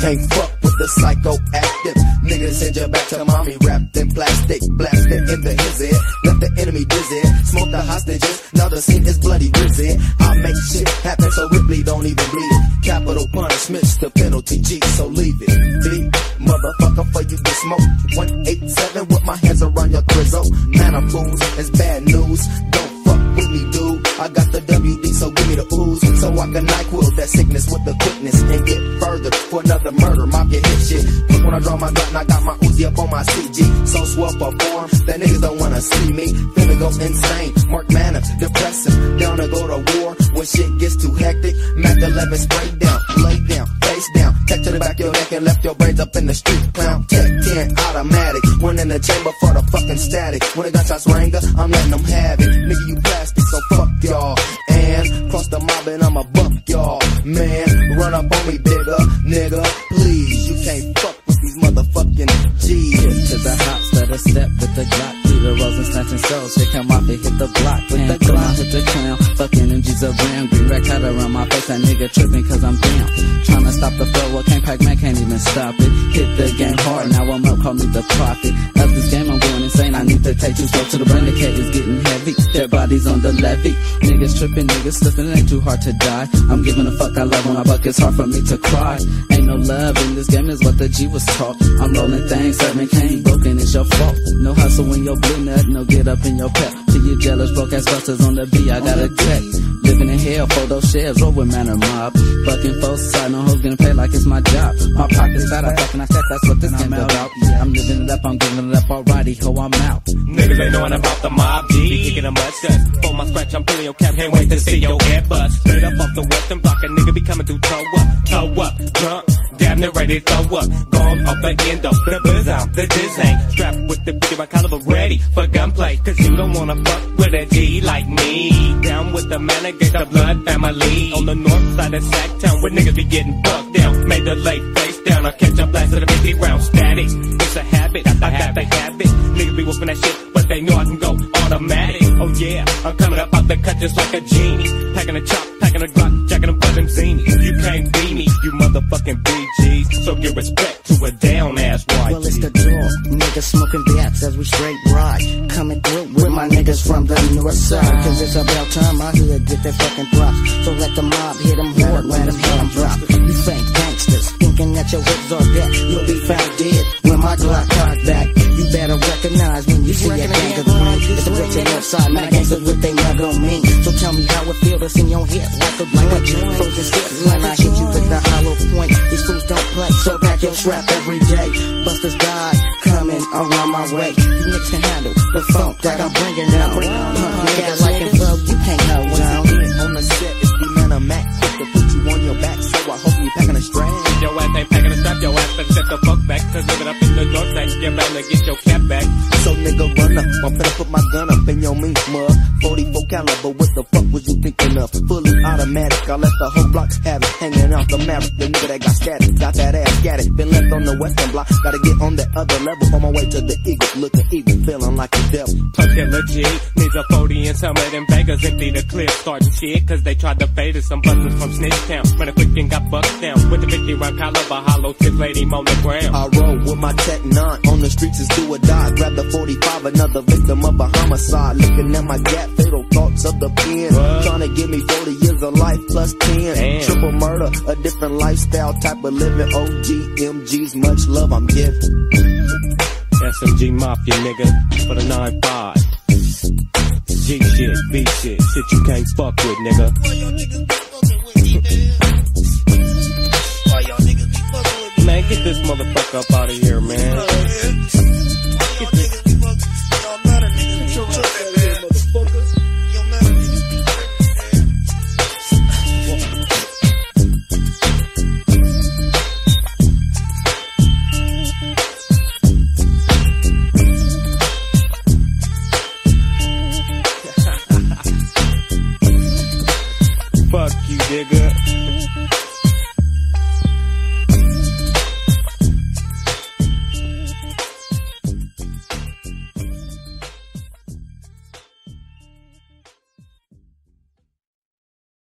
can't fuck with the psychoactive niggas. Send you back to mommy wrapped in plastic, blasted in the hizzy. Left the enemy dizzy, smoke the hostages. Now the scene is bloody busy. I make shit happen so Ripley don't even bleed it. Capital punishments to penalty G, so leave it. B, motherfucker, for you get smoked. 187 with my hands around your thrizzle. Man, I'm fools, it's bad news. Don't fuck with me, dude. I got the WD, so give me the ooze, so I can NyQuil that sickness with the quickness and get further for another murder. Mop your hit shit. Look when I draw my gun, I got my Uzi up on my CG. So swell perform that niggas don't wanna see me. Finna go insane. Mark Manor, depressive, down to go to war when shit gets too hectic. Mac 11 spray down, lay down, face down, tech to the back of your neck and left your brains up in the street. Clown, Tech 10 automatic. One in the chamber for the fucking static. When the gunshots ring, I'm letting them have it. Nigga, you plastic, so fuck y'all. And cross the mob and I'ma buck y'all. Man, run up on me, bigger nigga, please. You can't fuck with these motherfucking G's. To the hops that a step with the Glock. Through the rows and snatching souls. They come off, they hit the block with the Glock. Hit the clown, fucking MGs around. Green red cat around my face. That nigga tripping cause I'm down. Tryna stop the flow, well, can't pack man, can't even stop it. Hit the game hard, now I'm up, call me the prophet. Of this game, I'm going insane. I need to take you slow to the brain. The K is getting heavy. Their bodies on the levee. Niggas tripping, niggas slipping. It ain't too hard to die. I'm giving a fuck. I love when I buck. It's hard for me to cry. Ain't no love in this game, is what the G was taught. I'm rolling things, serving cane, broken. It's your fault. No hustle when you're blue nut, no get up in your pep. To you jealous, broke ass busters on the B. I got a check. Living in hell, photo shares, roll with Manor mob. Fucking folks side, no hoes getting paid like it's my job. My pocket's fat, I fucking I stack, that's what this game about. Yeah, I'm living it up, I'm giving it up, alrighty, ho, I'm out. Niggas ain't knowing about the mob G. Kicking a mud dust. For my scratch, I'm feeling your cap. Can't wait to see your head bust. Straight up off the western block, a nigga be coming through toe up, drunk. Damn near ready to throw up. Gone off the end of the buzz out, the dizzy. Strapped with the 50 caliber ready for gunplay. Cause you don't wanna fuck with a G like me. Down with the man against the blood family. On the north side of Sacktown where niggas be getting bucked down. Made the lake face down, I catch a blast of the 50 round static. It's a habit, I got the habit. Niggas be whooping that shit, but they know I can go automatic. Oh yeah, I'm coming up out the cut just like a genie. Packing a chop, packing a Glock, jacking them for them zinies. You can't be me, you motherfucking BGs. So give respect to a down ass YG. Well, it's the door, niggas smoking bats as we straight ride. Coming through with my niggas from the north side. Cause it's about time my hood get their fucking props. So let the mob hit them hard when the bomb drop. You fake gangsters, thinking that your whips are dead. You'll be found dead when my Glock cocked back. You better recognize when you see a gang of green. It's a rich and north side, man, gangsters with they mug on me. So tell me how it feels to see your head like a joint. Frozen stiff when I hit you with the hollow point. These fools don't play, so pack your strap every day. Busters die, coming around my way. You niggas can handle the funk that I'm bringing out. Pump gas like a flow, you can't hold down. On the set, it's the man of Mac. Quick to put you on your back, so I hope you packing a strap. Your ass ain't packing a strap, your ass better set the fuck back. Cause living up in the north side, you're bound to get your cap back. So nigga run up, I'm finna put my gun up in your meat mug. 44 caliber, what the fuck was you thinking of? Fully automatic, I let the whole block have it. Hanging out the Maverick, the nigga that got static. Got that ass scattered, been left on the western block. Gotta get on that other level, on my way to the Eagle. Looking evil, feeling like a devil. Plus get legit, needs a 40 and some of them beggars empty the clip. Starting shit, cause they tried to fade us. Some busters from Snitch Town, running quick and got bucked down. With the 50 round caliber, hollow tip lady on the ground. I roll with my Tech 9, on the streets is do or die. Grab the 45, another victim of a homicide. Looking at my gap, fatal thoughts of the pen. Trying to give me 40 years of life plus 10. Damn. Triple murder, a different lifestyle type of living. OG, MGs, much love I'm giving. SMG Mafia, nigga, for the 9-5. G shit, B shit, shit you can't fuck with, nigga. Why y'all niggas be fucking with me, man? Why y'all niggas be fucking with me? Man, get this motherfucker up out of here, man. Why y'all niggas be fucking? Y'all matter niggas be fucking, man. Y'all matter niggas be fucking, Fuck you, nigga.